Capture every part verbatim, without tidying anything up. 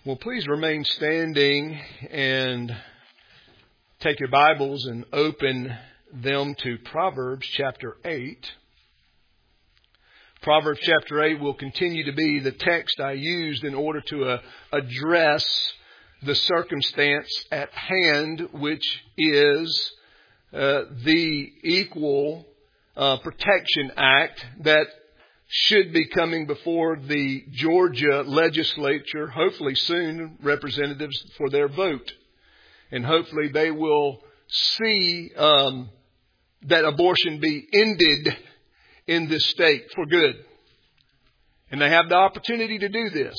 Well, please remain standing and take your Bibles and open them to Proverbs chapter eight. Proverbs chapter eight will continue to be the text I used in order to uh, address the circumstance at hand, which is uh, the Equal uh, Protection Act that should be coming before the Georgia legislature, hopefully soon, representatives for their vote. And hopefully they will see um, that abortion be ended in this state for good. And they have the opportunity to do this.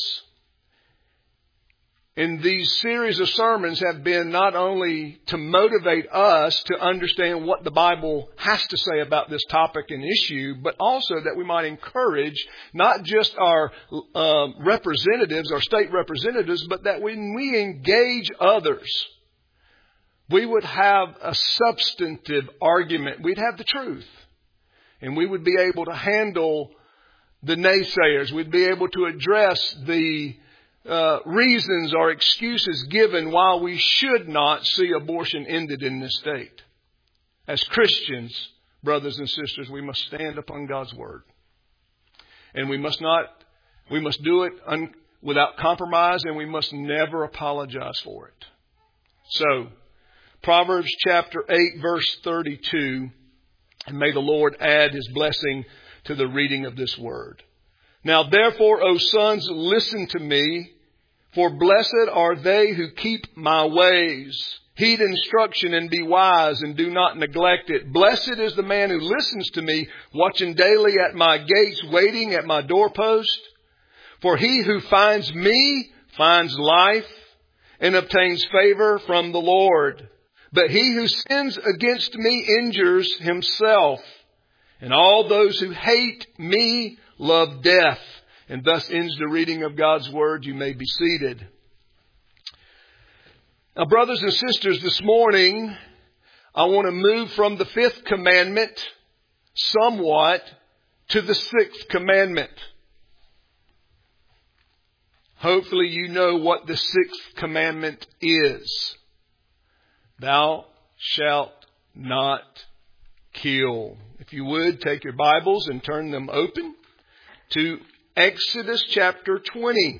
And these series of sermons have been not only to motivate us to understand what the Bible has to say about this topic and issue, but also that we might encourage not just our uh, representatives, our state representatives, but that when we engage others, we would have a substantive argument. We'd have the truth. And we would be able to handle the naysayers. We'd be able to address the Uh, reasons or excuses given why we should not see abortion ended in this state. As Christians, brothers and sisters, we must stand upon God's word. And we must not, we must do it un, without compromise, and we must never apologize for it. So, Proverbs chapter eight, verse thirty-two, and may the Lord add His blessing to the reading of this word. Now therefore, O sons, listen to me, for blessed are they who keep my ways. Heed instruction and be wise, and do not neglect it. Blessed is the man who listens to me, watching daily at my gates, waiting at my doorpost. For he who finds me finds life and obtains favor from the Lord. But he who sins against me injures himself. And all those who hate me love death. And thus ends the reading of God's Word. You may be seated. Now, brothers and sisters, this morning, I want to move from the fifth commandment somewhat to the sixth commandment. Hopefully you know what the sixth commandment is. Thou shalt not kill. If you would, take your Bibles and turn them open to Exodus chapter twenty.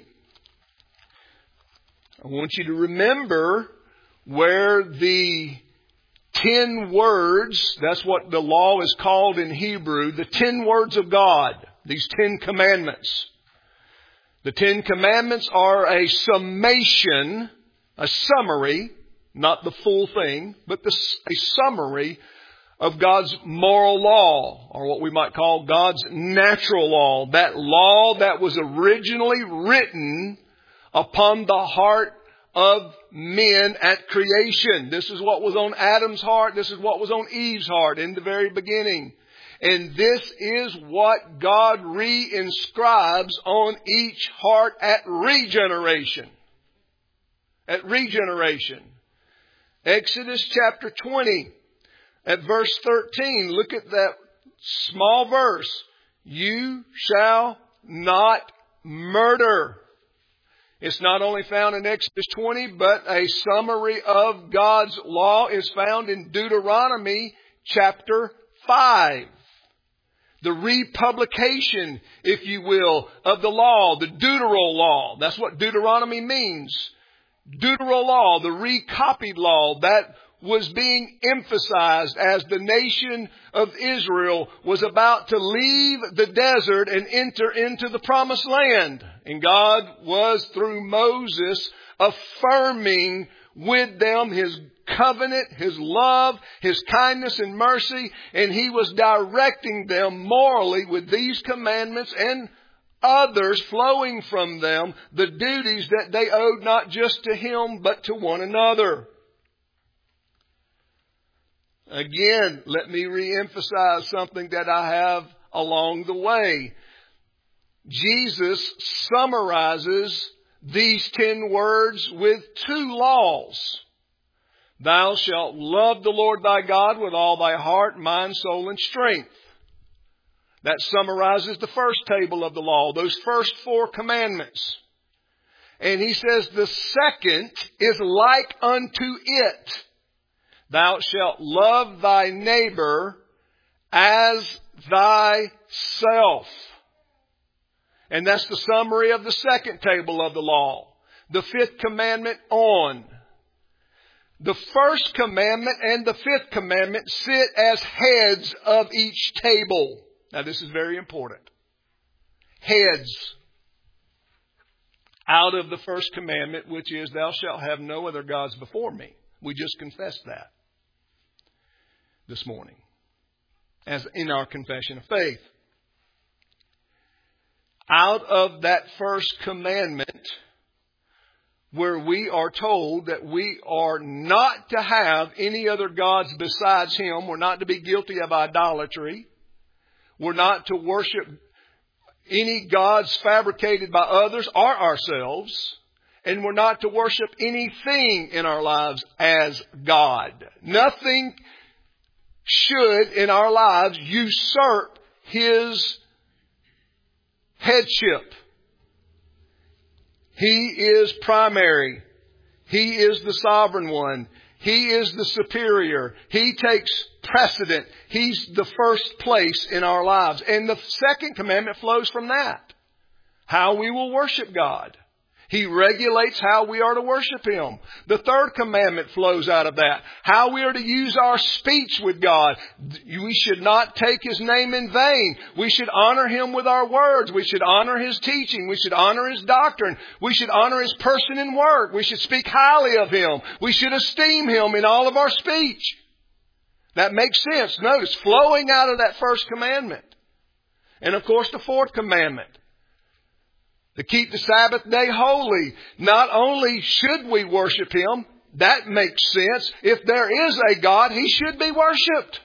I want you to remember where the ten words, that's what the law is called in Hebrew, the ten words of God, these ten commandments. The ten commandments are a summation, a summary, not the full thing, but the, a summary of God's moral law, or what we might call God's natural law. That law that was originally written upon the heart of men at creation. This is what was on Adam's heart. This is what was on Eve's heart in the very beginning. And this is what God re-inscribes on each heart at regeneration. At regeneration. Exodus chapter twenty. At verse thirteen, look at that small verse. You shall not murder. It's not only found in Exodus twenty, but a summary of God's law is found in Deuteronomy chapter five. The republication, if you will, of the law, the Deuteral law. That's what Deuteronomy means. Deuteral law, the recopied law, that was being emphasized as the nation of Israel was about to leave the desert and enter into the promised land. And God was, through Moses, affirming with them His covenant, His love, His kindness and mercy. And He was directing them morally with these commandments and others flowing from them, the duties that they owed not just to Him, but to one another. Again, let me reemphasize something that I have along the way. Jesus summarizes these ten words with two laws. Thou shalt love the Lord thy God with all thy heart, mind, soul, and strength. That summarizes the first table of the law, those first four commandments. And he says the second is like unto it. Thou shalt love thy neighbor as thyself. And that's the summary of the second table of the law. The fifth commandment on. The first commandment and the fifth commandment sit as heads of each table. Now this is very important. Heads. Out of the first commandment, which is, thou shalt have no other gods before me. We just confessed that this morning, as in our confession of faith. Out of that first commandment, where we are told that we are not to have any other gods besides Him. We're not to be guilty of idolatry. We're not to worship any gods fabricated by others or ourselves. And we're not to worship anything in our lives as God. Nothing should in our lives usurp His headship. He is primary. He is the sovereign one. He is the superior. He takes precedent. He's the first place in our lives. And the second commandment flows from that. How we will worship God. He regulates how we are to worship Him. The third commandment flows out of that. How we are to use our speech with God. We should not take His name in vain. We should honor Him with our words. We should honor His teaching. We should honor His doctrine. We should honor His person and work. We should speak highly of Him. We should esteem Him in all of our speech. That makes sense. Notice, flowing out of that first commandment. And of course, the fourth commandment. To keep the Sabbath day holy. Not only should we worship Him, that makes sense. If there is a God, He should be worshipped.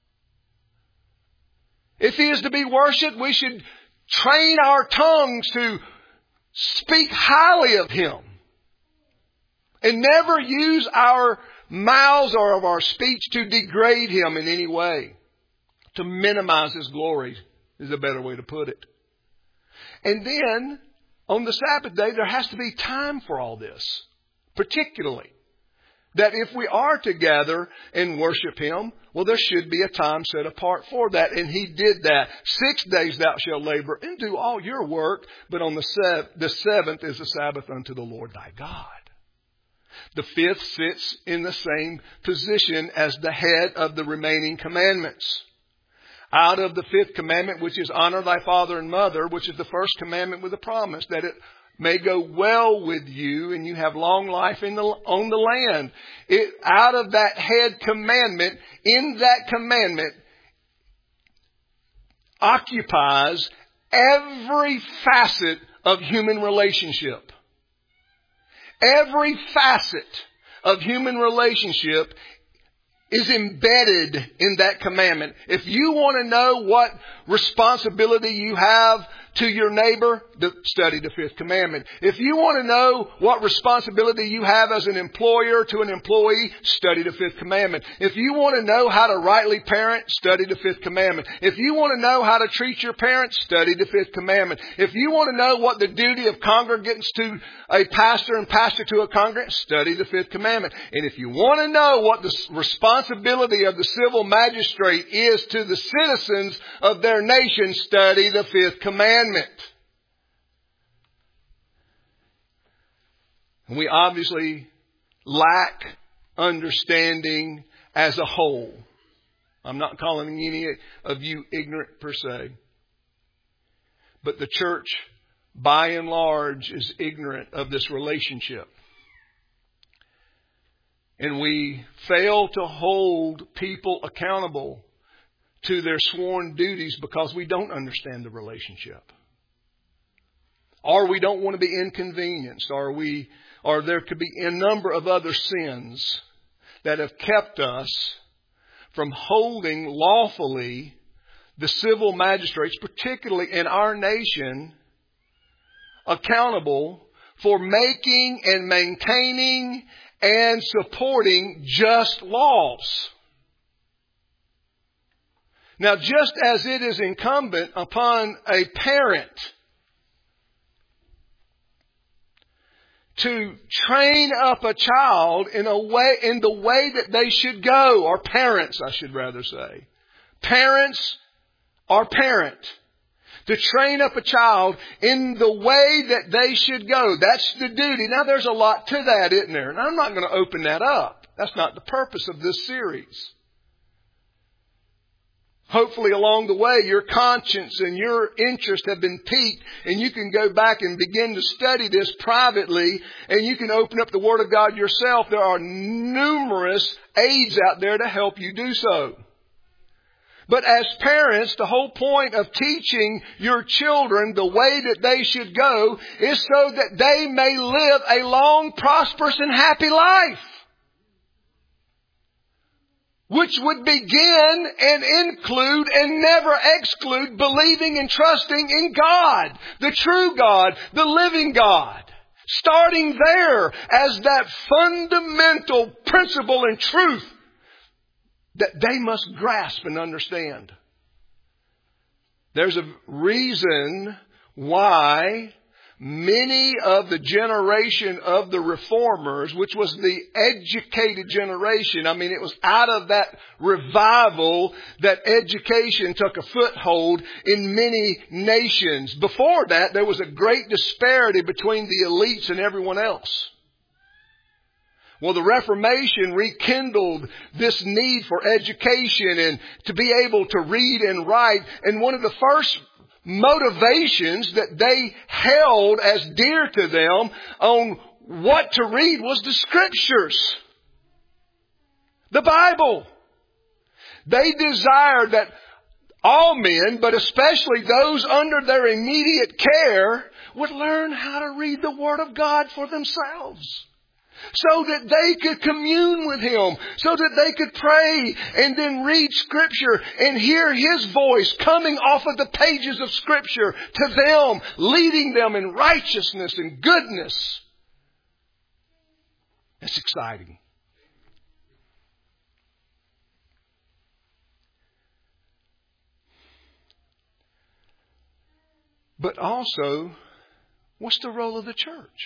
If He is to be worshipped, we should train our tongues to speak highly of Him. And never use our mouths or of our speech to degrade Him in any way. To minimize His glory is a better way to put it. And then, on the Sabbath day, there has to be time for all this. Particularly, that if we are to gather and worship Him, well, there should be a time set apart for that. And He did that. Six days thou shalt labor and do all your work, but on the, sev- the seventh is the Sabbath unto the Lord thy God. The fifth sits in the same position as the head of the remaining commandments. Out of the fifth commandment, which is honor thy father and mother, which is the first commandment with a promise that it may go well with you and you have long life in the, on the land. It, out of that head commandment, in that commandment, occupies every facet of human relationship. Every facet of human relationship is embedded in that commandment. If you want to know what responsibility you have to your neighbor, study the fifth commandment. If you want to know what responsibility you have as an employer to an employee, study the fifth commandment. If you want to know how to rightly parent, study the fifth commandment. If you want to know how to treat your parents, study the fifth commandment. If you want to know what the duty of congregants to a pastor and pastor to a congregant, study the fifth commandment. And if you want to know what the responsibility of the civil magistrate is to the citizens of their nation, study the fifth commandment. And we obviously lack understanding as a whole. I'm not calling any of you ignorant per se. But the church, by and large, is ignorant of this relationship. And we fail to hold people accountable to their sworn duties because we don't understand the relationship. Or we don't want to be inconvenienced. Or we, or there could be a number of other sins that have kept us from holding lawfully the civil magistrates, particularly in our nation, accountable for making and maintaining and supporting just laws. Now, just as it is incumbent upon a parent to train up a child in a way, in the way that they should go, or parents, I should rather say. Parents or parent. To train up a child in the way that they should go. That's the duty. Now there's a lot to that, isn't there? And I'm not going to open that up. That's not the purpose of this series. Hopefully along the way your conscience and your interest have been piqued, and you can go back and begin to study this privately, and you can open up the Word of God yourself. There are numerous aids out there to help you do so. But as parents, the whole point of teaching your children the way that they should go is so that they may live a long, prosperous, and happy life. Which would begin and include and never exclude believing and trusting in God, the true God, the living God. Starting there as that fundamental principle and truth that they must grasp and understand. There's a reason why many of the generation of the reformers, which was the educated generation, I mean, it was out of that revival that education took a foothold in many nations. Before that, there was a great disparity between the elites and everyone else. Well, the Reformation rekindled this need for education and to be able to read and write. And one of the first motivations that they held as dear to them on what to read was the Scriptures. The Bible. They desired that all men, but especially those under their immediate care, would learn how to read the Word of God for themselves. So that they could commune with Him. So that they could pray and then read Scripture and hear His voice coming off of the pages of Scripture to them, leading them in righteousness and goodness. It's exciting. But also, what's the role of the church?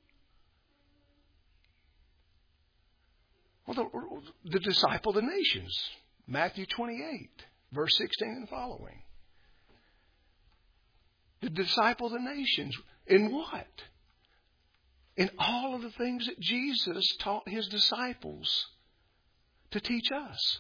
Well, the, the disciple of the nations. Matthew twenty-eight, verse sixteen and following. The disciple of the nations. In what? In all of the things that Jesus taught His disciples to teach us.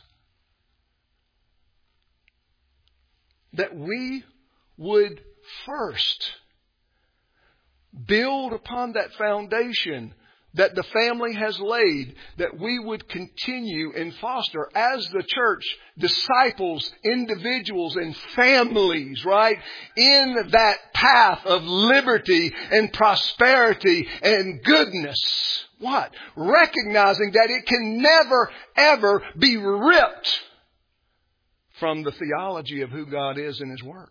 That we would first build upon that foundation that the family has laid, that we would continue and foster as the church, disciples, individuals, and families, right? In that path of liberty and prosperity and goodness. What? Recognizing that it can never, ever be ripped from the theology of who God is in His work.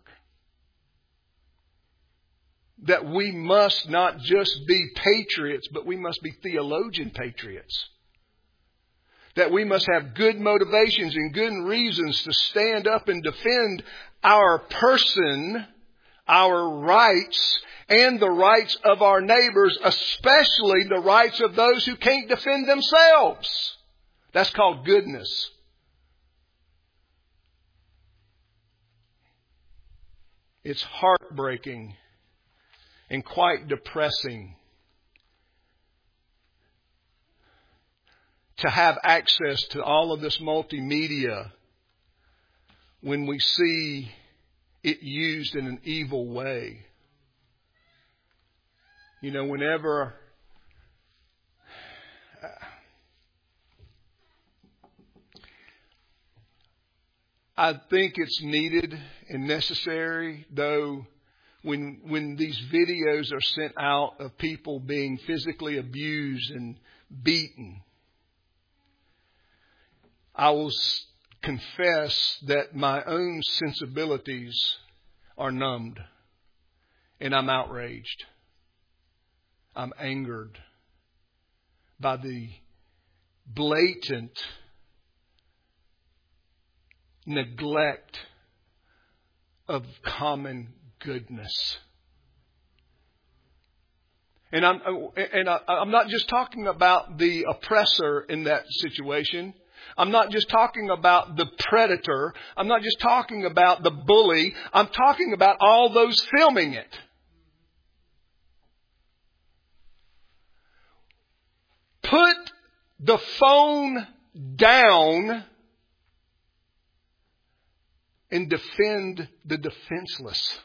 That we must not just be patriots, but we must be theologian patriots. That we must have good motivations and good reasons to stand up and defend our person, our rights, and the rights of our neighbors, especially the rights of those who can't defend themselves. That's called goodness. It's heartbreaking and quite depressing to have access to all of this multimedia when we see it used in an evil way. You know, whenever I think it's needed and necessary, though, When when these videos are sent out of people being physically abused and beaten, I will confess that my own sensibilities are numbed. And I'm outraged. I'm angered by the blatant neglect of common goodness. And I'm, and I, I'm not just talking about the oppressor in that situation. I'm not just talking about the predator. I'm not just talking about the bully. I'm talking about all those filming it. Put the phone down and defend the defenseless.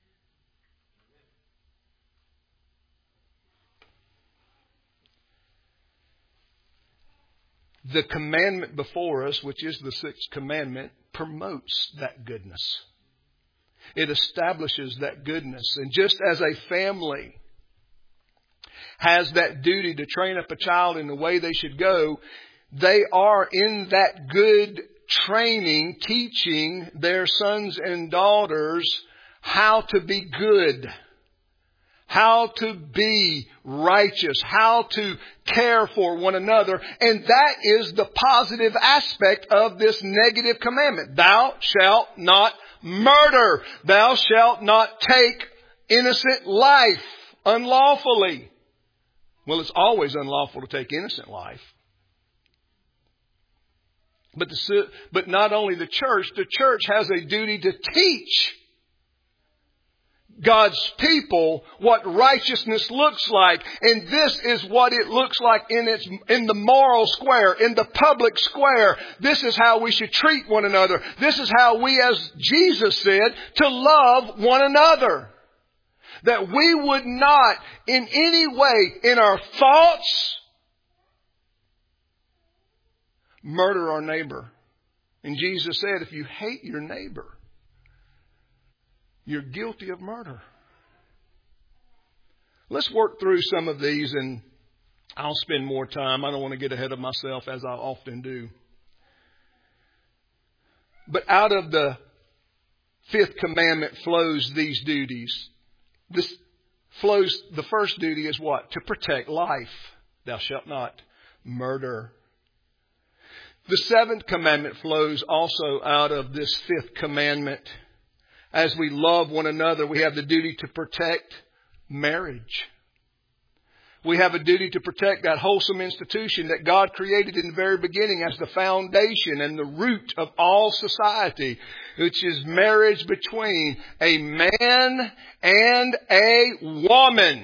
The commandment before us, which is the sixth commandment, promotes that goodness. It establishes that goodness. And just as a family has that duty to train up a child in the way they should go, they are in that good training, teaching their sons and daughters how to be good, how to be righteous, how to care for one another. And that is the positive aspect of this negative commandment. Thou shalt not murder. Thou shalt not take innocent life unlawfully. Well, it's always unlawful to take innocent life. But, the, but not only the church, the church has a duty to teach God's people what righteousness looks like. And this is what it looks like in its, in the moral square, in the public square. This is how we should treat one another. This is how we, as Jesus said, to love one another. That we would not in any way in our thoughts murder our neighbor. And Jesus said, if you hate your neighbor, you're guilty of murder. Let's work through some of these, and I'll spend more time. I don't want to get ahead of myself, as I often do. But out of the fifth commandment flows these duties. This flows, the first duty is what? To protect life. Thou shalt not murder. The seventh commandment flows also out of this fifth commandment. As we love one another, we have the duty to protect marriage. We have a duty to protect that wholesome institution that God created in the very beginning as the foundation and the root of all society, which is marriage between a man and a woman.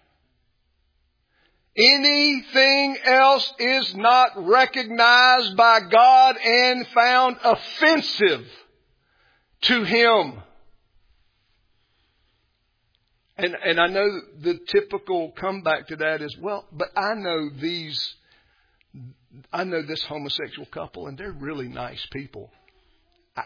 Anything else is not recognized by God and found offensive to Him. And and I know the typical comeback to that is, well, but I know these, I know this homosexual couple and they're really nice people. I,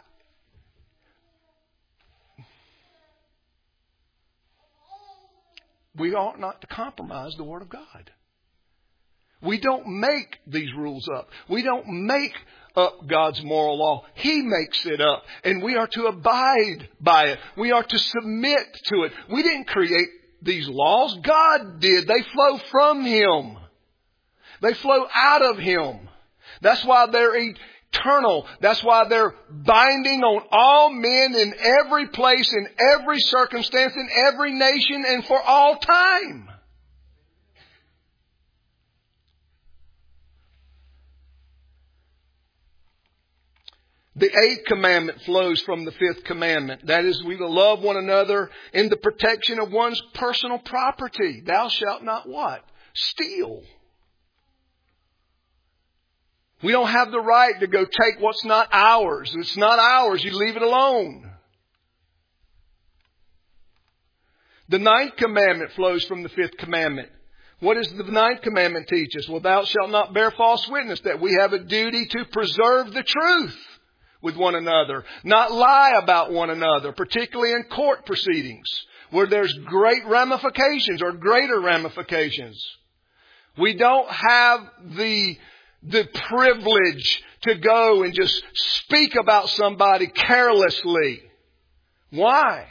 we ought not to compromise the Word of God. We don't make these rules up. We don't make up God's moral law. He makes it up. And we are to abide by it. We are to submit to it. We didn't create these laws. God did. They flow from Him. They flow out of Him. That's why they're eternal. That's why they're binding on all men in every place, in every circumstance, in every nation, and for all time. The eighth commandment flows from the fifth commandment. That is, we will love one another in the protection of one's personal property. Thou shalt not what? Steal. We don't have the right to go take what's not ours. It's not ours. You leave it alone. The ninth commandment flows from the fifth commandment. What does the ninth commandment teach us? Well, thou shalt not bear false witness. That we have a duty to preserve the truth with one another, not lie about one another, particularly in court proceedings where there's great ramifications or greater ramifications. We don't have the, the privilege to go and just speak about somebody carelessly. Why?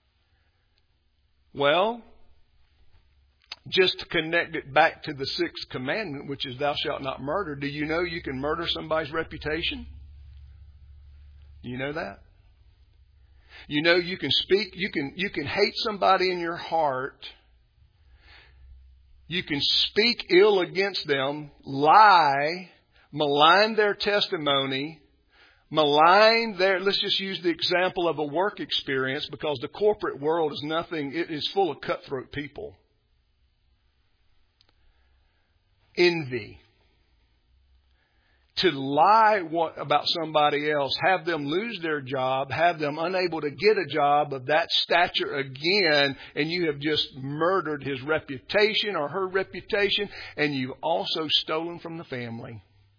Well, just to connect it back to the sixth commandment, which is thou shalt not murder. Do you know you can murder somebody's reputation? You know that? You know you can speak, you can you can hate somebody in your heart You can speak ill against them, lie, malign their testimony, malign their, let's just use the example of a work experience, because the corporate world is nothing, it is full of cutthroat people. Envy. To lie what, about somebody else, have them lose their job, have them unable to get a job of that stature again, and you have just murdered his reputation or her reputation, and you've also stolen from the family.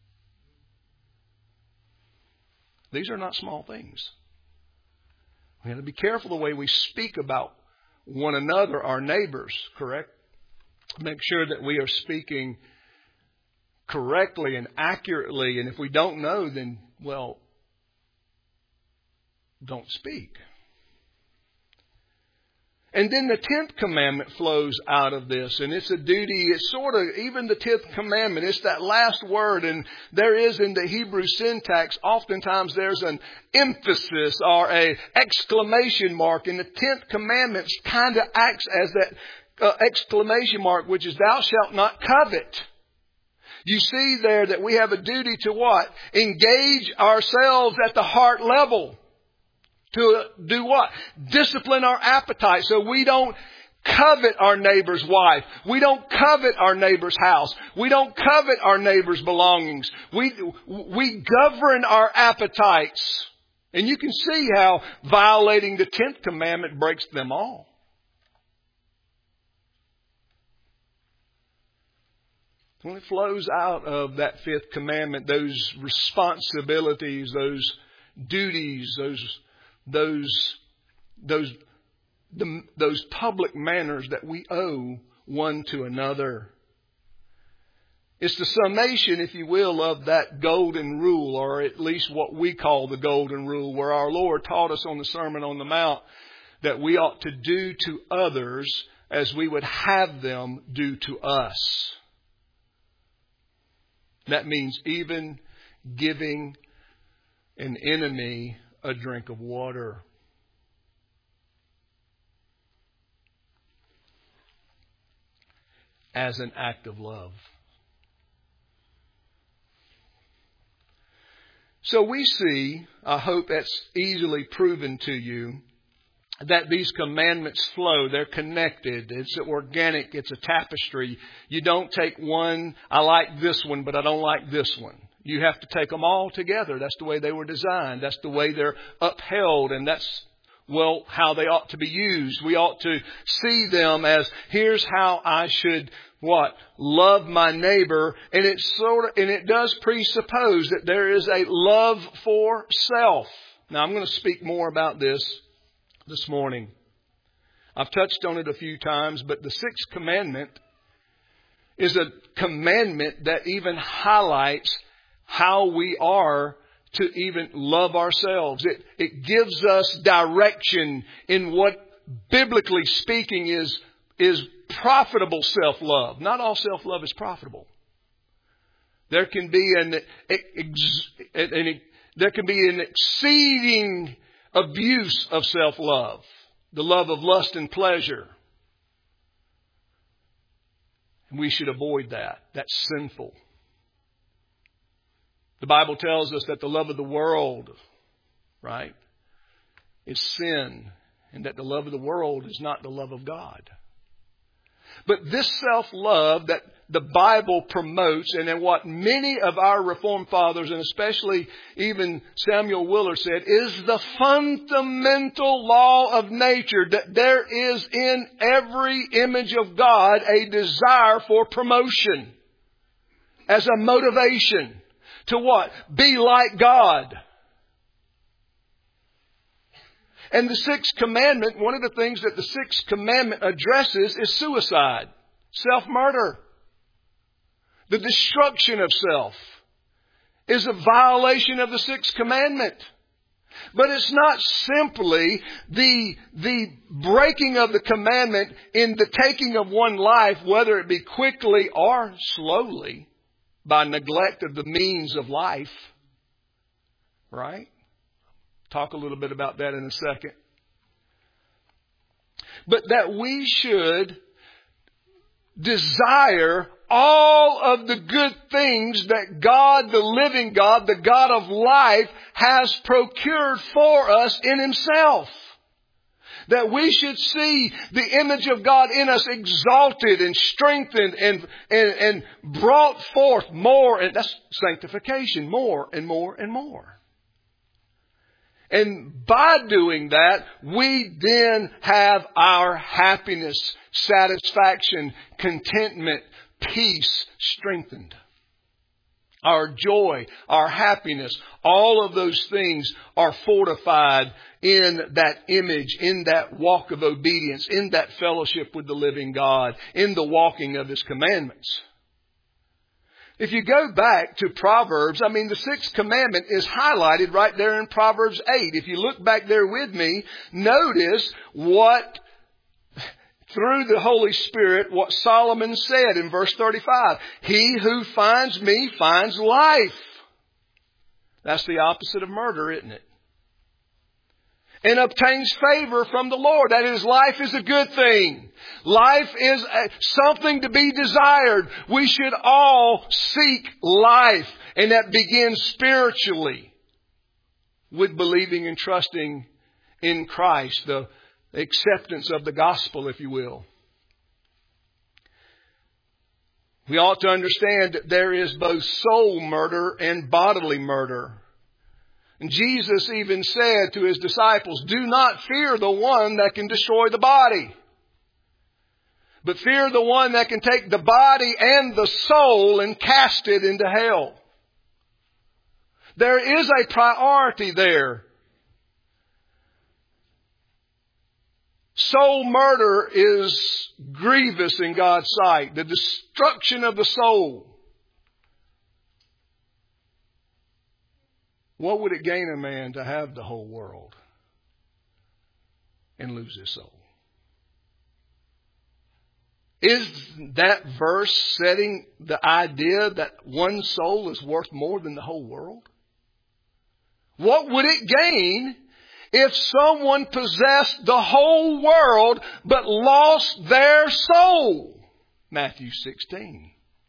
These are not small things. We have to be careful the way we speak about one another, our neighbors, correct? Make sure that we are speaking correctly and accurately. And if we don't know, then, well, don't speak. And then the tenth commandment flows out of this. And it's a duty. It's sort of, even the tenth commandment, it's that last word. And there is in the Hebrew syntax, oftentimes there's an emphasis or a exclamation mark. And the tenth commandment kind of acts as that uh, exclamation mark, which is, thou shalt not covet. You see there that we have a duty to what? Engage ourselves at the heart level. To do what? Discipline our appetite so we don't covet our neighbor's wife. We don't covet our neighbor's house. We don't covet our neighbor's belongings. We, we govern our appetites. And you can see how violating the tenth commandment breaks them all. When it flows out of that fifth commandment, those responsibilities, those duties, those those those the, those public manners that we owe one to another. It's the summation, if you will, of that golden rule, or at least what we call the golden rule, where our Lord taught us on the Sermon on the Mount that we ought to do to others as we would have them do to us. That means even giving an enemy a drink of water. As an act of love. So we see, I hope that's easily proven to you, that these commandments flow. They're connected. It's organic. It's a tapestry. You don't take one, I like this one, but I don't like this one. You have to take them all together. That's the way they were designed. That's the way they're upheld. And that's, well, how they ought to be used. We ought to see them as, here's how I should, what? Love my neighbor. And it sort of, and it does presuppose that there is a love for self. Now, I'm going to speak more about this this morning. I've touched on it a few times, but the sixth commandment is a commandment that even highlights how we are to even love ourselves. It, it gives us direction in what, biblically speaking, is, is profitable self-love. Not all self-love is profitable. There can be an, an there can be an exceeding abuse of self-love. The love of lust and pleasure. We should avoid that. That's sinful. The Bible tells us that the love of the world, right, is sin. And that the love of the world is not the love of God. But this self-love that the Bible promotes, and in what many of our Reformed fathers, and especially even Samuel Willard said, is the fundamental law of nature, that there is in every image of God a desire for promotion as a motivation to what? Be like God. And the sixth commandment, one of the things that the sixth commandment addresses is suicide, self-murder. The destruction of self is a violation of the sixth commandment. But it's not simply the, the breaking of the commandment in the taking of one life, whether it be quickly or slowly, by neglect of the means of life. Right? Talk a little bit about that in a second. But that we should desire all of the good things that God, the living God, the God of life, has procured for us in Himself. That we should see the image of God in us exalted and strengthened and, and, and brought forth more. And that's sanctification, more and more and more. And by doing that, we then have our happiness, satisfaction, contentment, peace strengthened. Our joy, our happiness, all of those things are fortified in that image, in that walk of obedience, in that fellowship with the living God, in the walking of His commandments. If you go back to Proverbs, I mean, the sixth commandment is highlighted right there in Proverbs eight. If you look back there with me, notice what, through the Holy Spirit, what Solomon said in verse thirty-five. He who finds me finds life. That's the opposite of murder, isn't it? And obtains favor from the Lord. That is, life is a good thing. Life is a, something to be desired. We should all seek life. And that begins spiritually with believing and trusting in Christ. The acceptance of the gospel, if you will. We ought to understand that there is both soul murder and bodily murder. And Jesus even said to His disciples, do not fear the one that can destroy the body, but fear the one that can take the body and the soul and cast it into hell. There is a priority there. Soul murder is grievous in God's sight. The destruction of the soul. What would it gain a man to have the whole world and lose his soul? Is that verse setting the idea that one soul is worth more than the whole world? What would it gain if someone possessed the whole world but lost their soul? Matthew sixteen.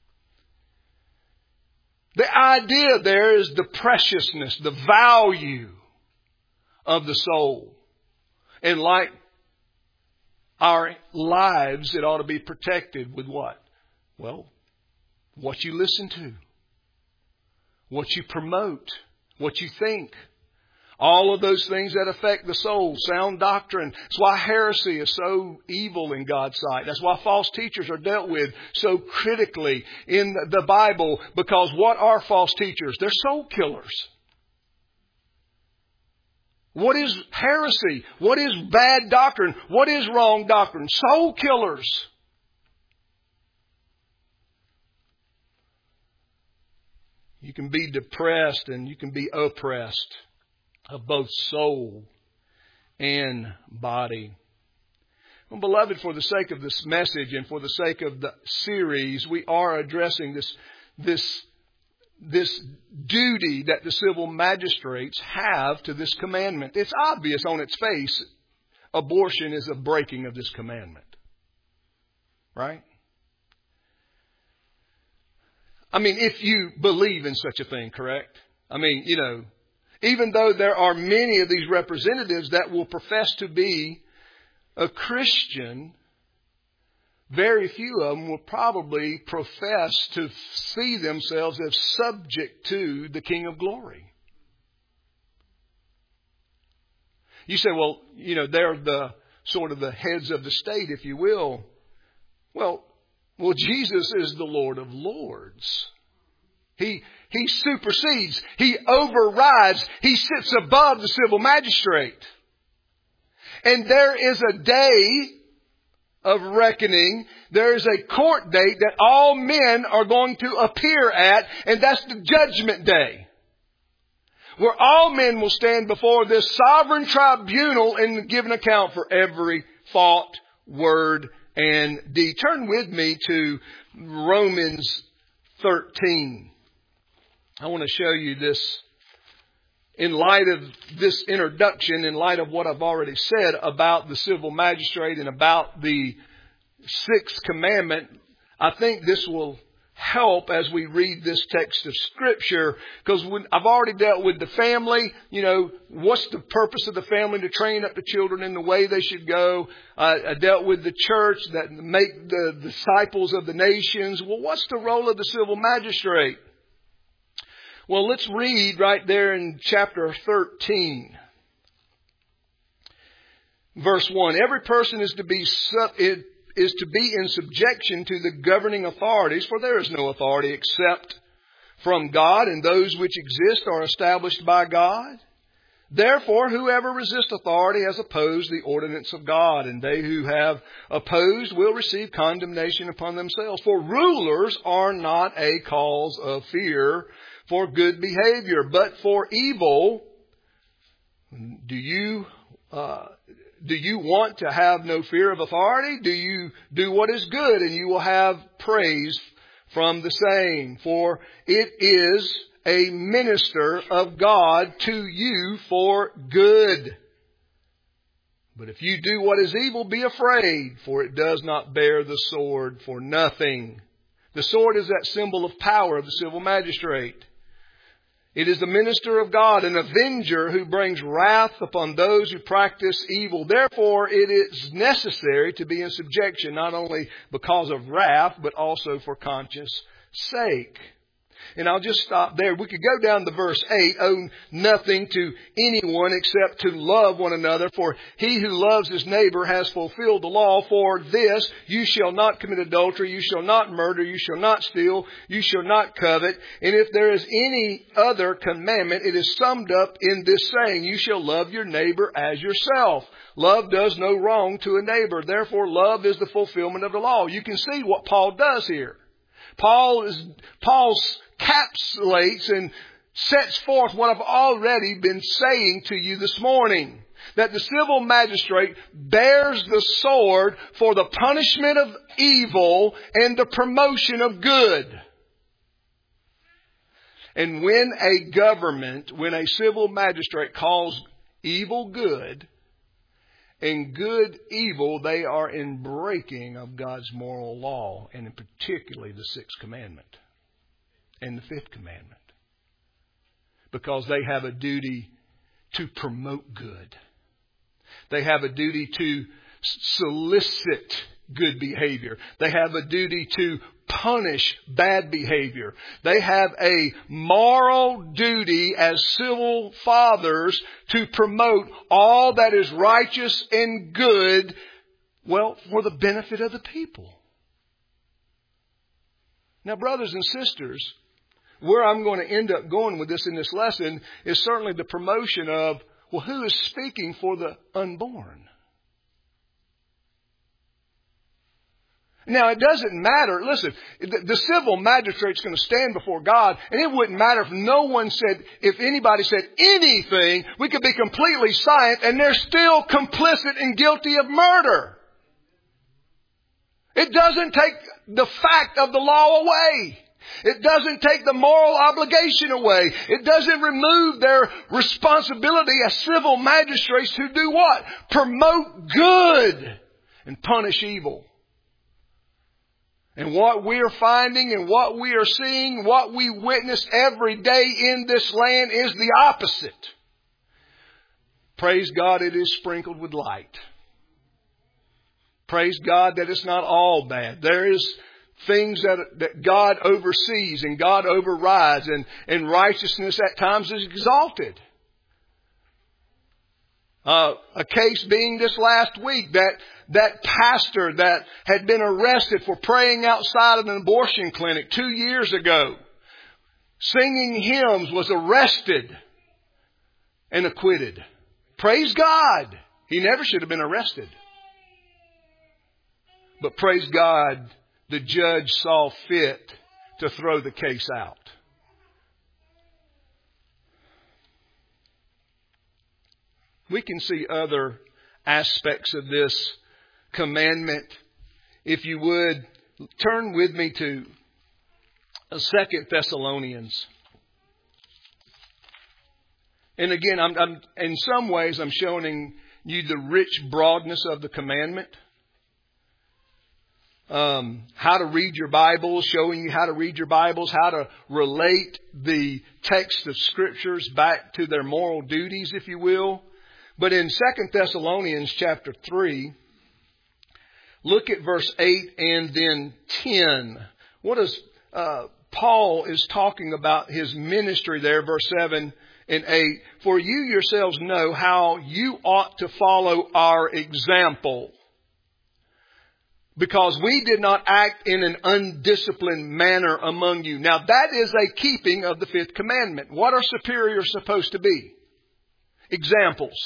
The idea there is the preciousness, the value of the soul. And like our lives, it ought to be protected with what? Well, what you listen to, what you promote, what you think. All of those things that affect the soul, sound doctrine. That's why heresy is so evil in God's sight. That's why false teachers are dealt with so critically in the Bible. Because what are false teachers? They're soul killers. What is heresy? What is bad doctrine? What is wrong doctrine? Soul killers. You can be depressed and you can be oppressed of both soul and body. Well, beloved, for the sake of this message and for the sake of the series, we are addressing this, this, this duty that the civil magistrates have to this commandment. It's obvious on its face, abortion is a breaking of this commandment. Right? I mean, if you believe in such a thing, correct? I mean, you know, even though there are many of these representatives that will profess to be a Christian, very few of them will probably profess to see themselves as subject to the King of Glory. You say, well, you know, they're the sort of the heads of the state, if you will. Well, well, Jesus is the Lord of Lords. He He supersedes. He overrides. He sits above the civil magistrate. And there is a day of reckoning. There is a court date that all men are going to appear at. And that's the judgment day. Where all men will stand before this sovereign tribunal and give an account for every thought, word, and deed. Turn with me to Romans thirteen. I want to show you this in light of this introduction, in light of what I've already said about the civil magistrate and about the sixth commandment. I think this will help as we read this text of Scripture, because I've already dealt with the family. You know, what's the purpose of the family? To train up the children in the way they should go. Uh, I dealt with the church, that make the disciples of the nations. Well, what's the role of the civil magistrate? Well, let's read right there in chapter thirteen. Verse one, every person is to be sub- is to be in subjection to the governing authorities, for there is no authority except from God, and those which exist are established by God. Therefore, whoever resists authority has opposed the ordinance of God, and they who have opposed will receive condemnation upon themselves. For rulers are not a cause of fear for good behavior, but for evil. Do you uh, do you want to have no fear of authority? Do you do what is good, and you will have praise from the same? For it is a minister of God to you for good. But if you do what is evil, be afraid, for it does not bear the sword for nothing. The sword is that symbol of power of the civil magistrate. It is the minister of God, an avenger who brings wrath upon those who practice evil. Therefore, it is necessary to be in subjection, not only because of wrath, but also for conscience sake. And I'll just stop there. We could go down to verse eight. Owe nothing to anyone except to love one another. For he who loves his neighbor has fulfilled the law. For this, you shall not commit adultery. You shall not murder. You shall not steal. You shall not covet. And if there is any other commandment, it is summed up in this saying, you shall love your neighbor as yourself. Love does no wrong to a neighbor. Therefore, love is the fulfillment of the law. You can see what Paul does here. Paul is, Paul encapsulates and sets forth what I've already been saying to you this morning. That the civil magistrate bears the sword for the punishment of evil and the promotion of good. And when a government, when a civil magistrate calls evil good, and good evil, they are in breaking of God's moral law, and in particularly the sixth commandment and the fifth commandment. Because they have a duty to promote good. They have a duty to solicit good behavior. They have a duty to punish bad behavior. They have a moral duty as civil fathers to promote all that is righteous and good, well, for the benefit of the people. Now, brothers and sisters, where I'm going to end up going with this in this lesson is certainly the promotion of, well, who is speaking for the unborn? Now, it doesn't matter. Listen, the, the civil magistrate's going to stand before God, and it wouldn't matter if no one said, if anybody said anything, we could be completely silent, and they're still complicit and guilty of murder. It doesn't take the fact of the law away. It doesn't take the moral obligation away. It doesn't remove their responsibility as civil magistrates who do what? Promote good and punish evil. And what we are finding and what we are seeing, what we witness every day in this land is the opposite. Praise God, it is sprinkled with light. Praise God that it's not all bad. There is things that, that God oversees and God overrides, and, and righteousness at times is exalted. Uh, a case being this last week that that pastor that had been arrested for praying outside of an abortion clinic two years ago, singing hymns, was arrested and acquitted. Praise God. He never should have been arrested. But praise God, the judge saw fit to throw the case out. We can see other aspects of this commandment. If you would, turn with me to Second Thessalonians. And again, I'm, I'm, in some ways, I'm showing you the rich broadness of the commandment. um, how to read your Bibles, showing you how to read your Bibles, how to relate the text of Scriptures back to their moral duties, if you will. But in Second Thessalonians chapter three, look at verse eight and then ten. What is uh, Paul is talking about his ministry there, verse seven and eight. For you yourselves know how you ought to follow our example, because we did not act in an undisciplined manner among you. Now that is a keeping of the fifth commandment. What are superiors supposed to be? Examples.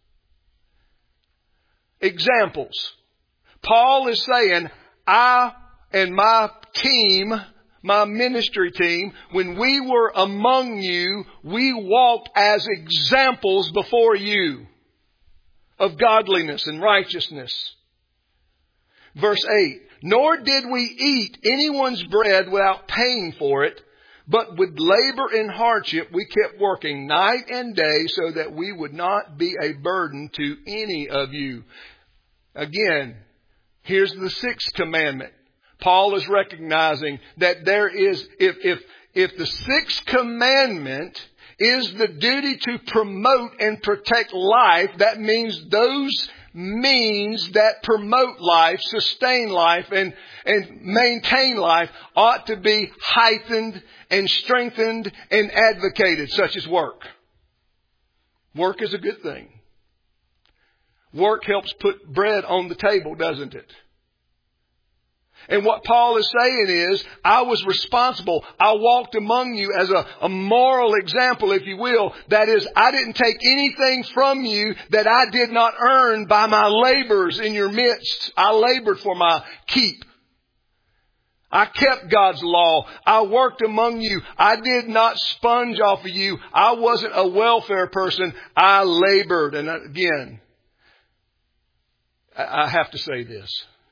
Examples. Paul is saying, I and my team, my ministry team, when we were among you, we walked as examples before you of godliness and righteousness. Verse eight, nor did we eat anyone's bread without paying for it, but with labor and hardship we kept working night and day so that we would not be a burden to any of you. Again, here's the sixth commandment. Paul is recognizing that there is, if, if, if the sixth commandment is the duty to promote and protect life, that means those means that promote life, sustain life, and, and maintain life ought to be heightened and strengthened and advocated, such as work. Work is a good thing. Work helps put bread on the table, doesn't it? And what Paul is saying is, I was responsible. I walked among you as a, a moral example, if you will. That is, I didn't take anything from you that I did not earn by my labors in your midst. I labored for my keep. I kept God's law. I worked among you. I did not sponge off of you. I wasn't a welfare person. I labored. And again, I have to say this.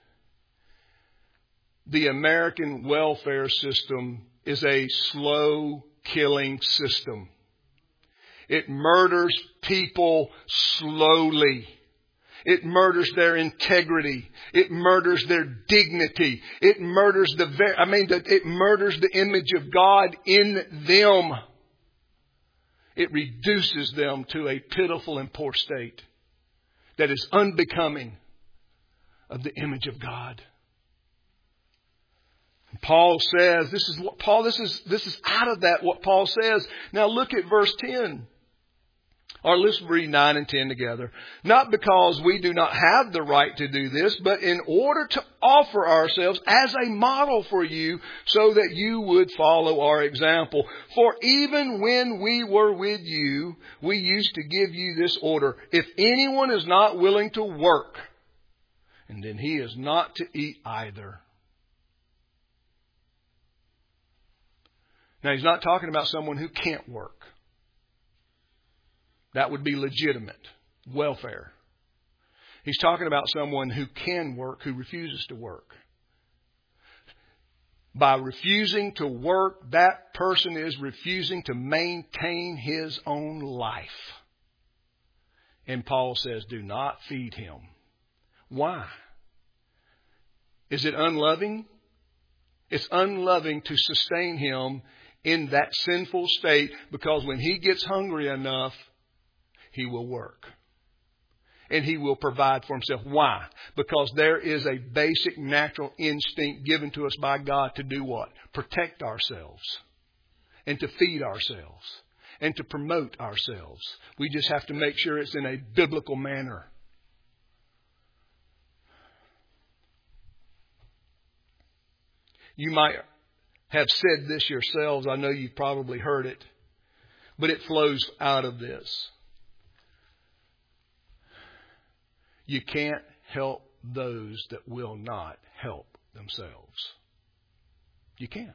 The American welfare system is a slow killing system. It murders people slowly. It murders their integrity. It murders their dignity. It murders the very, I mean, it murders the image of God in them. It reduces them to a pitiful and poor state that is unbecoming of the image of God. Paul says, this is what Paul, this is, this is out of that what Paul says. Now look at verse ten. Or let's read nine and ten together. Not because we do not have the right to do this, but in order to offer ourselves as a model for you so that you would follow our example. For even when we were with you, we used to give you this order. If anyone is not willing to work, and then he is not to eat either. Now, he's not talking about someone who can't work. That would be legitimate welfare. He's talking about someone who can work, who refuses to work. By refusing to work, that person is refusing to maintain his own life. And Paul says, do not feed him. Why? Is it unloving? It's unloving to sustain him in that sinful state, because when he gets hungry enough, he will work. And he will provide for himself. Why? Because there is a basic natural instinct given to us by God to do what? Protect ourselves. And to feed ourselves. And to promote ourselves. We just have to make sure it's in a biblical manner. You might have said this yourselves. I know you've probably heard it. But it flows out of this. You can't help those that will not help themselves. You can't.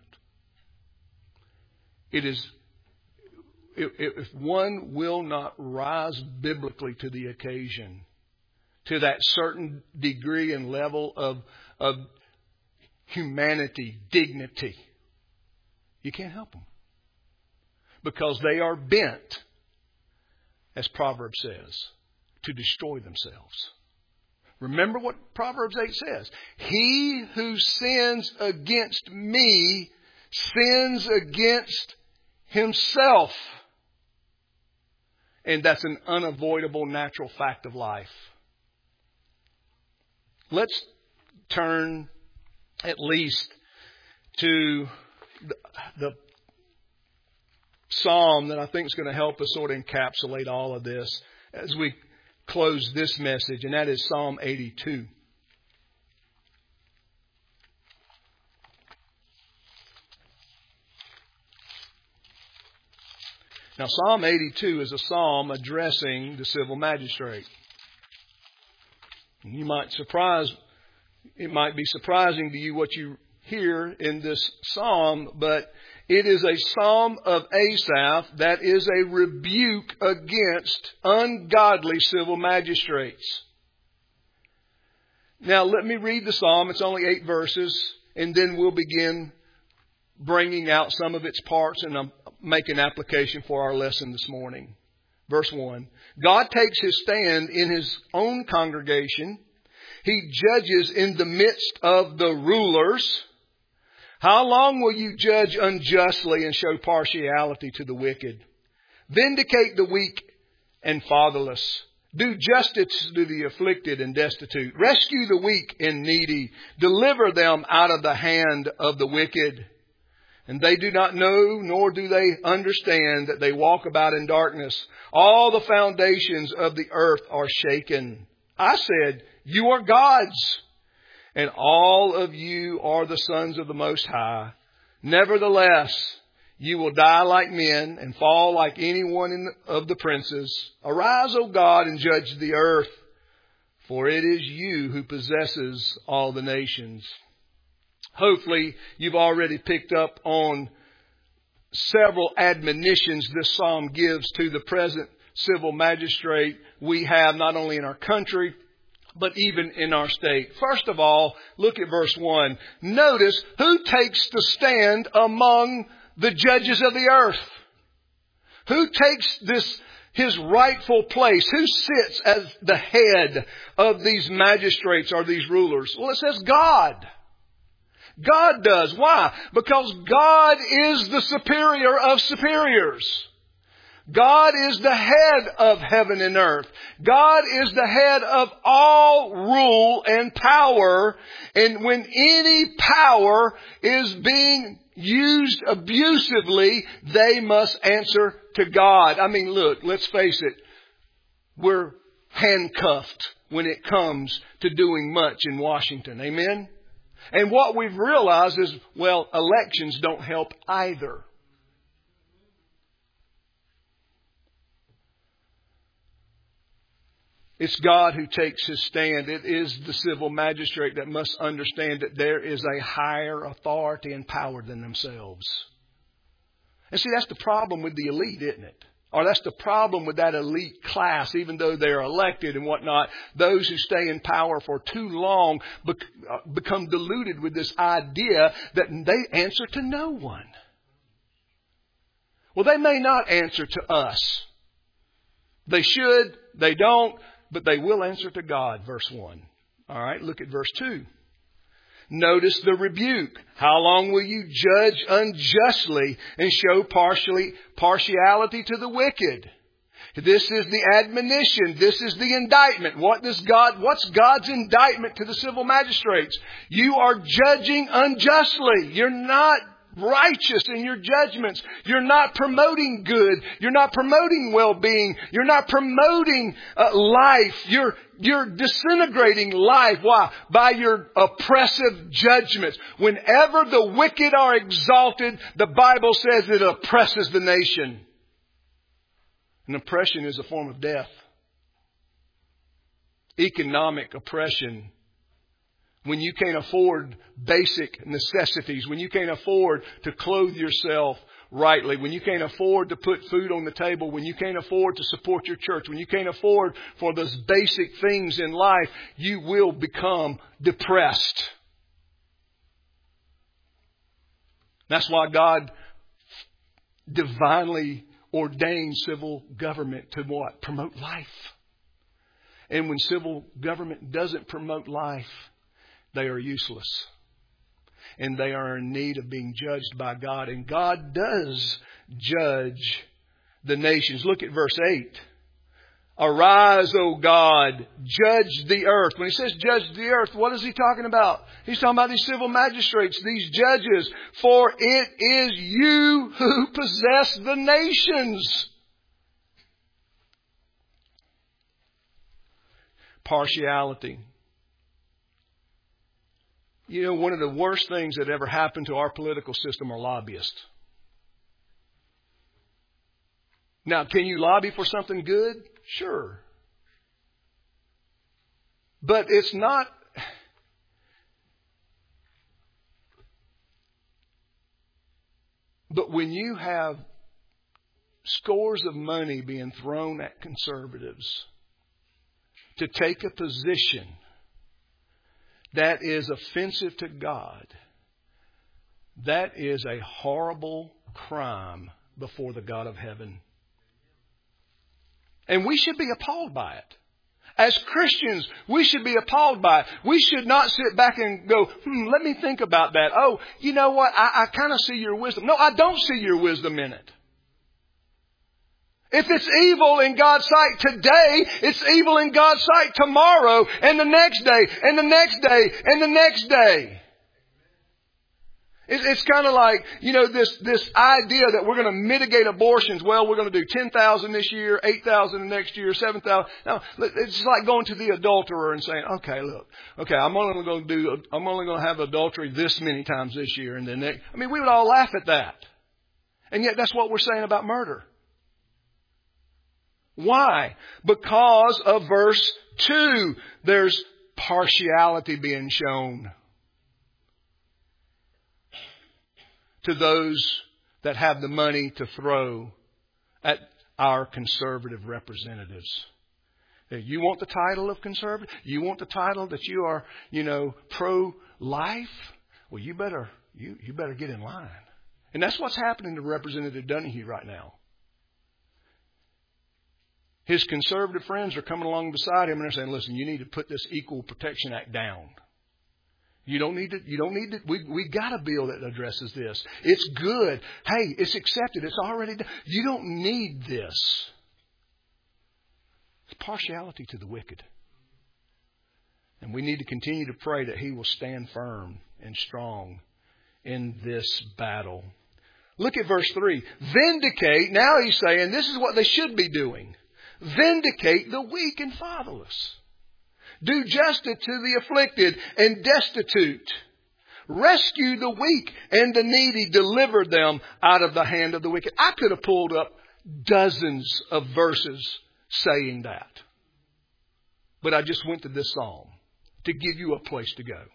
It is, if one will not rise biblically to the occasion, to that certain degree and level of, of humanity, dignity, you can't help them. Because they are bent, as Proverbs says, to destroy themselves. Remember what Proverbs eight says. He who sins against me sins against himself. And that's an unavoidable natural fact of life. Let's turn at least to the, the psalm that I think is going to help us sort of encapsulate all of this as we close this message, and that is Psalm eighty-two. Now, Psalm eighty-two is a psalm addressing the civil magistrate. And you might surprise, it might be surprising to you what you hear in this psalm, but it is a psalm of Asaph that is a rebuke against ungodly civil magistrates. Now, let me read the psalm. It's only eight verses, and then we'll begin bringing out some of its parts and I'll make an application for our lesson this morning. Verse one. God takes his stand in his own congregation. He judges in the midst of the rulers. How long will you judge unjustly and show partiality to the wicked? Vindicate the weak and fatherless. Do justice to the afflicted and destitute. Rescue the weak and needy. Deliver them out of the hand of the wicked. And they do not know, nor do they understand that they walk about in darkness. All the foundations of the earth are shaken. I said, you are gods, and all of you are the sons of the Most High. Nevertheless, you will die like men and fall like any one in the, of the princes. Arise, O God, and judge the earth, for it is you who possesses all the nations. Hopefully, you've already picked up on several admonitions this psalm gives to the present civil magistrate we have not only in our country, but even in our state. First of all, look at verse one. Notice who takes the stand among the judges of the earth. Who takes this, his rightful place? Who sits as the head of these magistrates or these rulers? Well, it says God. God does. Why? Because God is the superior of superiors. God is the head of heaven and earth. God is the head of all rule and power. And when any power is being used abusively, they must answer to God. I mean, look, let's face it. We're handcuffed when it comes to doing much in Washington. Amen? And what we've realized is, well, elections don't help either. It's God who takes his stand. It is the civil magistrate that must understand that there is a higher authority and power than themselves. And see, that's the problem with the elite, isn't it? Or that's the problem with that elite class, even though they're elected and whatnot. Those who stay in power for too long become deluded with this idea that they answer to no one. Well, they may not answer to us. They should, they don't, but they will answer to God, verse one. All right, look at verse two. Notice the rebuke. How long will you judge unjustly and show partially, partiality to the wicked? This is the admonition. This is the indictment. What does God, what's God's indictment to the civil magistrates? You are judging unjustly. You're not righteous in your judgments. You're not promoting good. You're not promoting well-being. You're not promoting uh, life. You're You're disintegrating life. Why? By your oppressive judgments. Whenever the wicked are exalted, the Bible says it oppresses the nation. And oppression is a form of death. Economic oppression. When you can't afford basic necessities, when you can't afford to clothe yourself rightly, when you can't afford to put food on the table, when you can't afford to support your church, when you can't afford for those basic things in life, you will become depressed. That's why God divinely ordained civil government to what? Promote life. And when civil government doesn't promote life, they are useless. And they are in need of being judged by God. And God does judge the nations. Look at verse eight. Arise, O God, judge the earth. When he says judge the earth, what is he talking about? He's talking about these civil magistrates, these judges. For it is you who possess the nations. Partiality. You know, one of the worst things that ever happened to our political system are lobbyists. Now, can you lobby for something good? Sure. But it's not... But when you have scores of money being thrown at conservatives to take a position that is offensive to God, that is a horrible crime before the God of heaven. And we should be appalled by it. As Christians, we should be appalled by it. We should not sit back and go, hmm, let me think about that. Oh, you know what? I, I kind of see your wisdom. No, I don't see your wisdom in it. If it's evil in God's sight today, it's evil in God's sight tomorrow and the next day and the next day and the next day. It's kind of like, you know, this, this idea that we're going to mitigate abortions. Well, we're going to do ten thousand this year, eight thousand the next year, seven thousand. Now, it's just like going to the adulterer and saying, okay, look, okay, I'm only going to do, I'm only going to have adultery this many times this year. And then next. I mean, we would all laugh at that. And yet that's what we're saying about murder. Why? Because of verse two. There's partiality being shown to those that have the money to throw at our conservative representatives. You want the title of conservative? You want the title that you are, you know, pro-life? Well, you better, you, you better get in line. And that's what's happening to Representative Donahue right now. His conservative friends are coming along beside him and they're saying, listen, you need to put this Equal Protection Act down. You don't need to, you don't need to, we, we got a bill that addresses this. It's good. Hey, it's accepted. It's already done. You don't need this. It's partiality to the wicked. And we need to continue to pray that he will stand firm and strong in this battle. Look at verse three. Vindicate. Now he's saying this is what they should be doing. Vindicate the weak and fatherless. Do justice to the afflicted and destitute. Rescue the weak and the needy. Deliver them out of the hand of the wicked. I could have pulled up dozens of verses saying that. But I just went to this psalm to give you a place to go.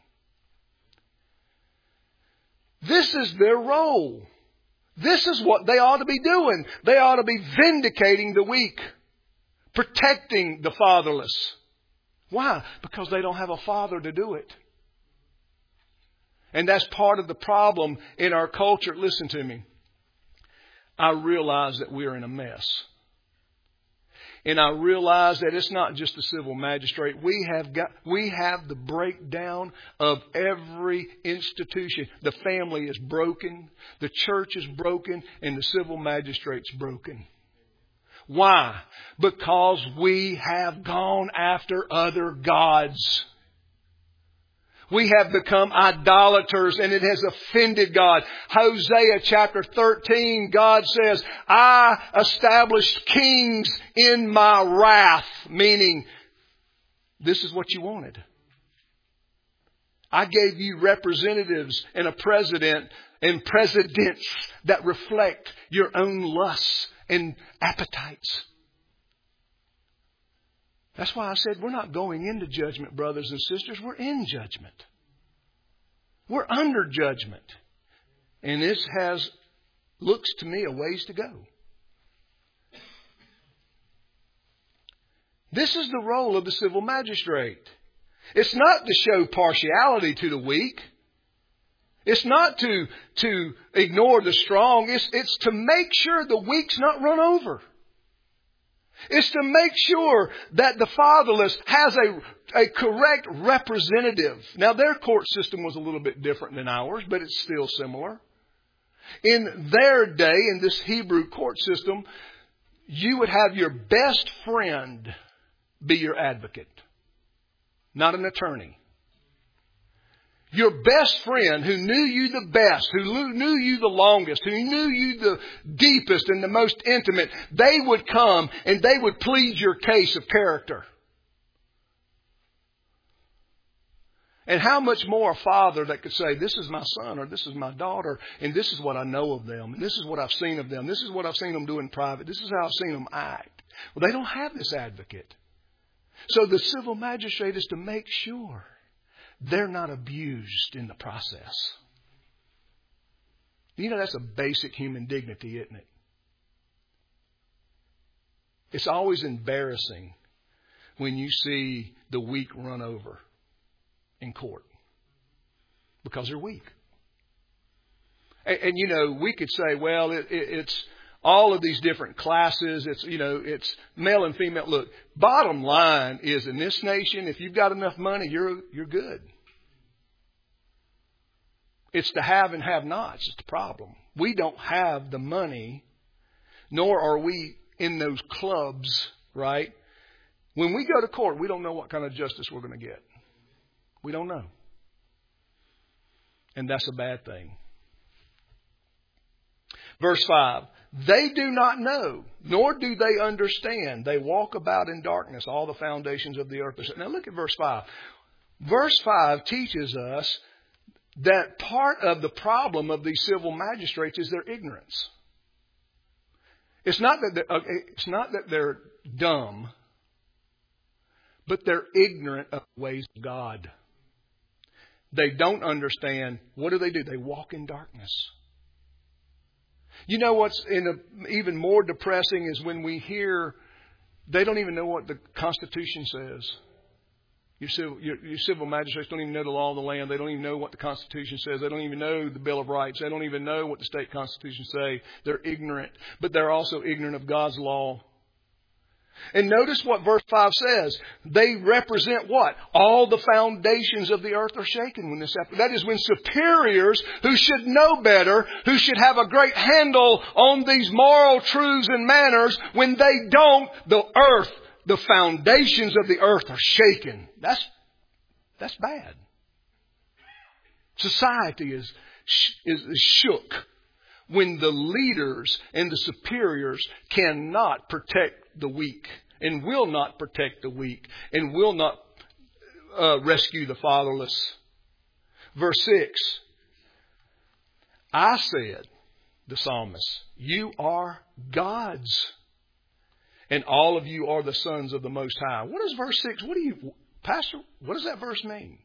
This is their role. This is what they ought to be doing. They ought to be vindicating the weak. Protecting the fatherless. Why? Because they don't have a father to do it. And that's part of the problem in our culture. Listen to me. I realize that we're in a mess. And I realize that it's not just the civil magistrate. We have got, we have the breakdown of every institution. The family is broken. The church is broken. And the civil magistrate's broken. Why? Because we have gone after other gods. We have become idolaters and it has offended God. Hosea chapter thirteen, God says, I established kings in my wrath. Meaning, this is what you wanted. I gave you representatives and a president and presidents that reflect your own lusts and appetites. That's why I said we're not going into judgment, brothers and sisters. We're in judgment. We're under judgment. And this has, looks to me, a ways to go. This is the role of the civil magistrate. It's not to show partiality to the weak. It's not to, to ignore the strong. It's, it's to make sure the weak's not run over. It's to make sure that the fatherless has a, a correct representative. Now, their court system was a little bit different than ours, but it's still similar. In their day, in this Hebrew court system, you would have your best friend be your advocate, not an attorney. Your best friend who knew you the best, who knew you the longest, who knew you the deepest and the most intimate, they would come and they would plead your case of character. And how much more a father that could say, this is my son or this is my daughter, and this is what I know of them, and this is what I've seen of them, this is what I've seen them do in private, this is how I've seen them act. Well, they don't have this advocate. So the civil magistrate is to make sure they're not abused in the process. You know, that's a basic human dignity, isn't it? It's always embarrassing when you see the weak run over in court because they're weak. And, and you know, we could say, well, it, it, it's all of these different classes. It's, you know, it's male and female. Look, bottom line is in this nation, if you've got enough money, you're you're good. It's the have and have nots. It's the problem. We don't have the money, nor are we in those clubs, right? When we go to court, we don't know what kind of justice we're going to get. We don't know. And that's a bad thing. Verse five. They do not know, nor do they understand. They walk about in darkness. All the foundations of the earth are set. Now look at verse five. Verse five teaches us that part of the problem of these civil magistrates is their ignorance. It's not that they're, it's not that they're dumb, but they're ignorant of the ways of God. They don't understand. What do they do? They walk in darkness. You know what's in a, even more depressing is when we hear they don't even know what the Constitution says. Your civil, your, your civil magistrates don't even know the law of the land. They don't even know what the Constitution says. They don't even know the Bill of Rights. They don't even know what the state constitutions say. They're ignorant, but they're also ignorant of God's law. And notice what verse five says. They represent what? All the foundations of the earth are shaken when this happens. That is when superiors who should know better, who should have a great handle on these moral truths and manners, when they don't, the earth, the foundations of the earth are shaken. That's, that's bad. Society is, is, is shook when the leaders and the superiors cannot protect the weak and will not protect the weak and will not uh, rescue the fatherless. Verse six. I said, the psalmist, you are God's, and all of you are the sons of the Most High. What is verse six? What do you, Pastor, what does that verse mean?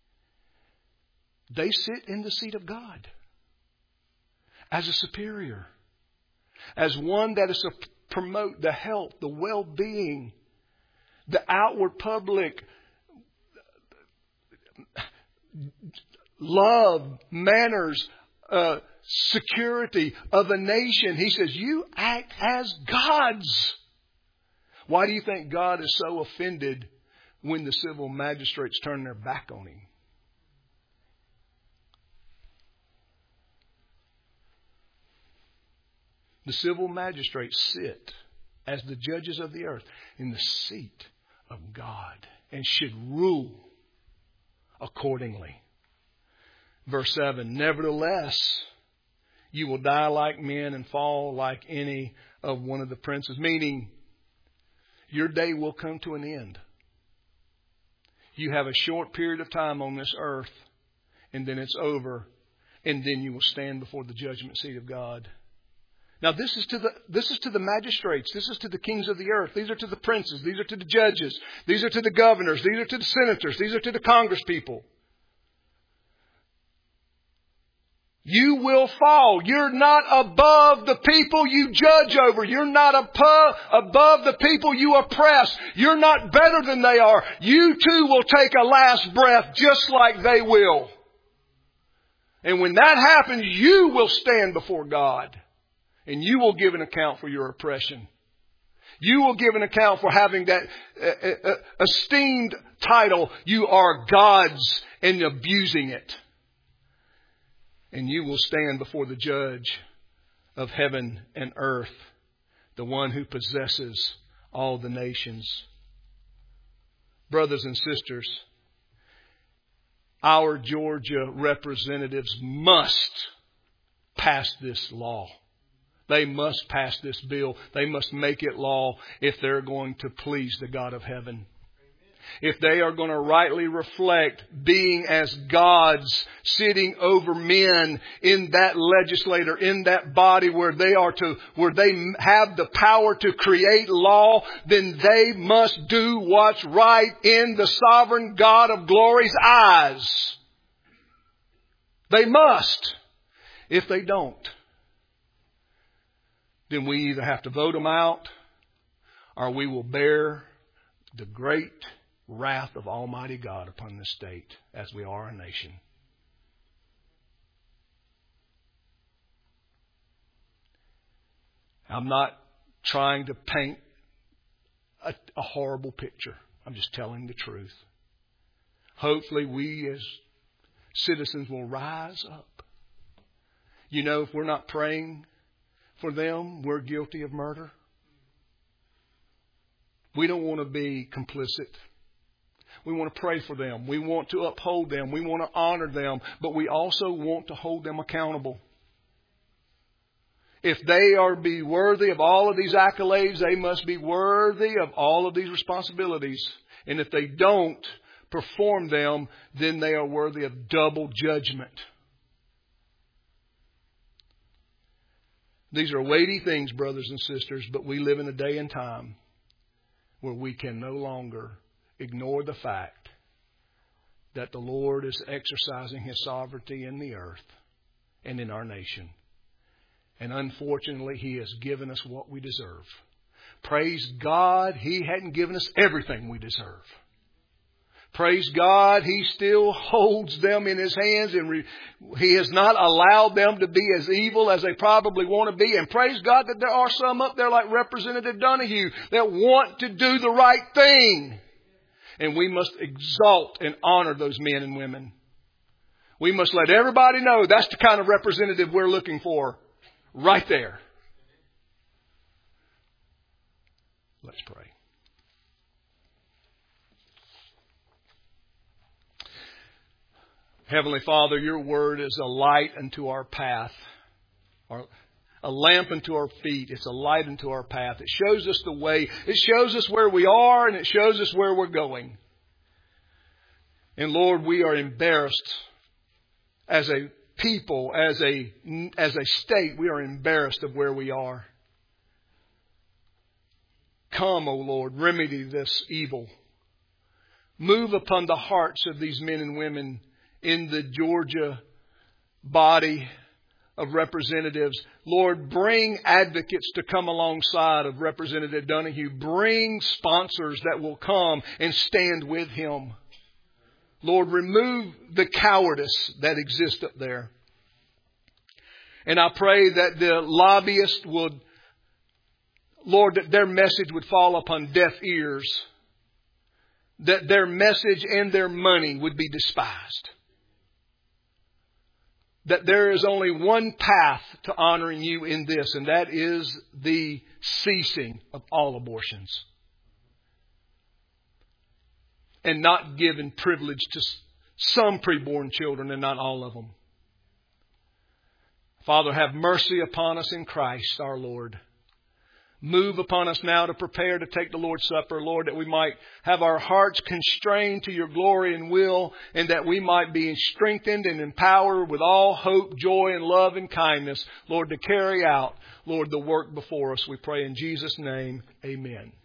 They sit in the seat of God as a superior, as one that is to promote the health, the well-being, the outward public love, manners, uh, security of a nation. He says, you act as gods. Why do you think God is so offended when the civil magistrates turn their back on Him? The civil magistrates sit as the judges of the earth in the seat of God and should rule accordingly. Verse seven, nevertheless, you will die like men and fall like any of one of the princes. Meaning, your day will come to an end. You have a short period of time on this earth, and then it's over, and then you will stand before the judgment seat of God. Now this is to the this is to the magistrates. This is to the kings of the earth. These are to the princes. These are to the judges. These are to the governors. These are to the senators. These are to the congresspeople. You will fall. You're not above the people you judge over. You're not above, above the people you oppress. You're not better than they are. You too will take a last breath just like they will. And when that happens, you will stand before God. And you will give an account for your oppression. You will give an account for having that uh, uh, esteemed title. You are God's and abusing it. And you will stand before the judge of heaven and earth, the one who possesses all the nations. Brothers and sisters, our Georgia representatives must pass this law. They must pass this bill. They must make it law if they're going to please the God of heaven. If they are going to rightly reflect being as gods sitting over men in that legislator, in that body where they are to, where they have the power to create law, then they must do what's right in the sovereign God of glory's eyes. They must. If they don't, then we either have to vote them out or we will bear the great wrath of Almighty God upon this state as we are a nation. I'm not trying to paint a, a horrible picture. I'm just telling the truth. Hopefully we as citizens will rise up. You know, if we're not praying for them, we're guilty of murder. We don't want to be complicit. We want to pray for them. We want to uphold them. We want to honor them. But we also want to hold them accountable. If they are be worthy of all of these accolades, they must be worthy of all of these responsibilities. And if they don't perform them, then they are worthy of double judgment. These are weighty things, brothers and sisters, but we live in a day and time where we can no longer ignore the fact that the Lord is exercising His sovereignty in the earth and in our nation. And unfortunately, He has given us what we deserve. Praise God, He hadn't given us everything we deserve. Praise God, He still holds them in His hands and re- He has not allowed them to be as evil as they probably want to be. And praise God that there are some up there like Representative Donahue that want to do the right thing. And we must exalt and honor those men and women. We must let everybody know that's the kind of representative we're looking for right there. Let's pray. Heavenly Father, Your Word is a light unto our path, or a lamp unto our feet. It's a light unto our path. It shows us the way. It shows us where we are, and it shows us where we're going. And Lord, we are embarrassed as a people, as a, as a state. We are embarrassed of where we are. Come, O Lord, remedy this evil. Move upon the hearts of these men and women in the Georgia body of representatives. Lord, bring advocates to come alongside of Representative Donahue. Bring sponsors that will come and stand with him. Lord, remove the cowardice that exists up there. And I pray that the lobbyists would, Lord, that their message would fall upon deaf ears. That their message and their money would be despised. That there is only one path to honoring You in this, and that is the ceasing of all abortions. And not giving privilege to some preborn children and not all of them. Father, have mercy upon us in Christ our Lord. Move upon us now to prepare to take the Lord's Supper, Lord, that we might have our hearts constrained to Your glory and will, and that we might be strengthened and empowered with all hope, joy, and love and kindness, Lord, to carry out, Lord, the work before us. We pray in Jesus' name, amen.